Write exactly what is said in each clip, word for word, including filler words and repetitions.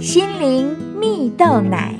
心灵蜜豆奶。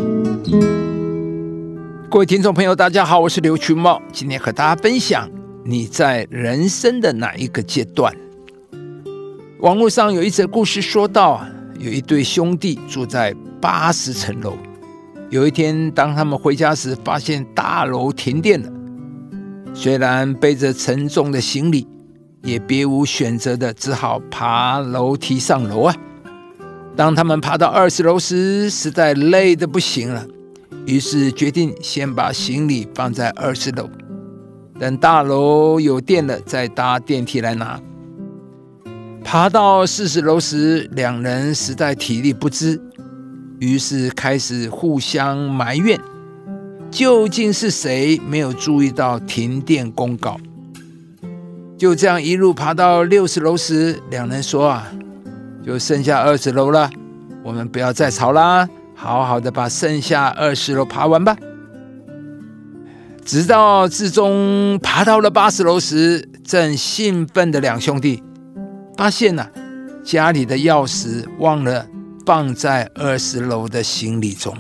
各位听众朋友大家好，我是刘群茂，今天和大家分享你在人生的哪一个阶段。网络上有一则故事说到，有一对兄弟住在八十层楼，有一天当他们回家时发现大楼停电了，虽然背着沉重的行李，也别无选择的只好爬楼梯上楼啊。当他们爬到二十楼时，实在累得不行了，于是决定先把行李放在二十楼，等大楼有电了再搭电梯来拿。爬到四十楼时，两人实在体力不支，于是开始互相埋怨，究竟是谁没有注意到停电公告。就这样一路爬到六十楼时，两人说啊，就剩下二十楼了，我们不要再吵啦，好好的把剩下二十楼爬完吧。直到至终爬到了八十楼时，正兴奋的两兄弟发现啊，家里的钥匙忘了放在二十楼的行李中。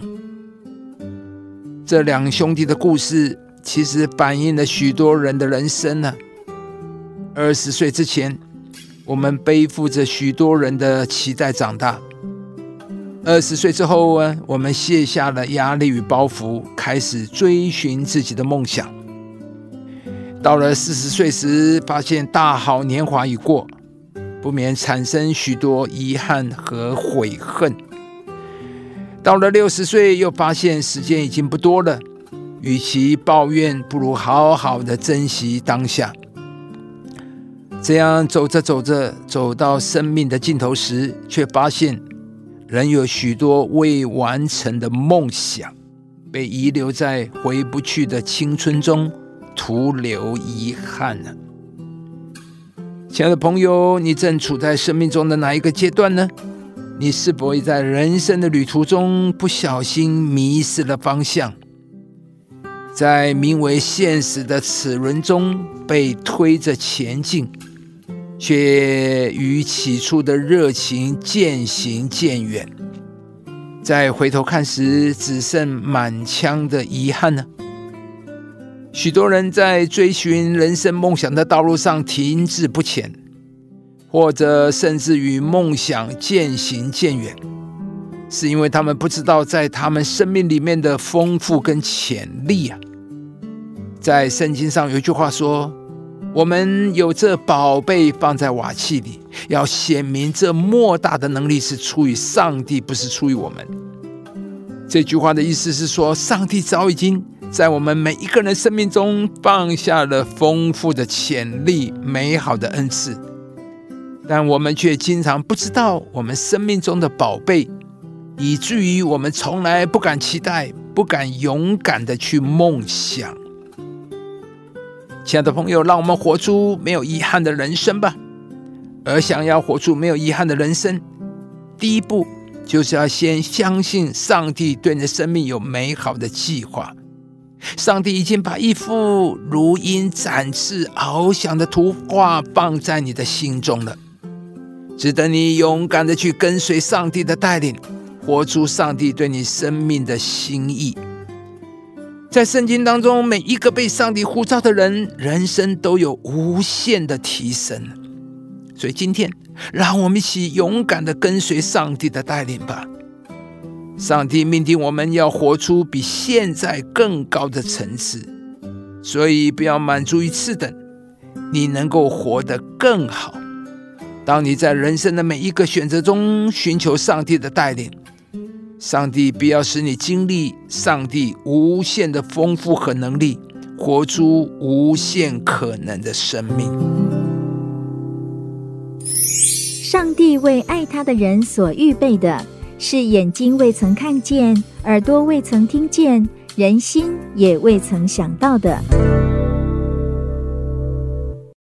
这两兄弟的故事其实反映了许多人的人生啊。二十岁之前，我们背负着许多人的期待长大。二十岁之后，我们卸下了压力与包袱，开始追寻自己的梦想。到了四十岁时，发现大好年华已过，不免产生许多遗憾和悔恨。到了六十岁，又发现时间已经不多了，与其抱怨，不如好好的珍惜当下。这样走着走着，走到生命的尽头时，却发现人有许多未完成的梦想，被遗留在回不去的青春中，徒留遗憾了。亲爱的朋友，你正处在生命中的哪一个阶段呢？你是否也在人生的旅途中不小心迷失了方向，在名为现实的齿轮中被推着前进，却与起初的热情渐行渐远，再回头看时，只剩满腔的遗憾呢？许多人在追寻人生梦想的道路上停滞不前，或者甚至与梦想渐行渐远，是因为他们不知道在他们生命里面的丰富跟潜力啊。在圣经上有一句话说，我们有这宝贝放在瓦器里，要显明这莫大的能力是出于上帝，不是出于我们。这句话的意思是说，上帝早已经在我们每一个人生命中放下了丰富的潜力，美好的恩赐，但我们却经常不知道我们生命中的宝贝，以至于我们从来不敢期待，不敢勇敢的去梦想。亲爱的朋友，让我们活出没有遗憾的人生吧。而想要活出没有遗憾的人生，第一步就是要先相信上帝对你的生命有美好的计划。上帝已经把一幅如鹰展翅翱翔的图画放在你的心中了，值得你勇敢的去跟随上帝的带领，活出上帝对你生命的心意。在圣经当中，每一个被上帝呼召的人，人生都有无限的提升。所以今天让我们一起勇敢的跟随上帝的带领吧。上帝命定我们要活出比现在更高的层次，所以不要满足于次等，你能够活得更好。当你在人生的每一个选择中寻求上帝的带领，上帝必要使你经历上帝无限的丰富和能力，活出无限可能的生命。 上帝为爱他的人所预备的，是眼睛未曾看见，耳朵未曾听见，人心也未曾想到的。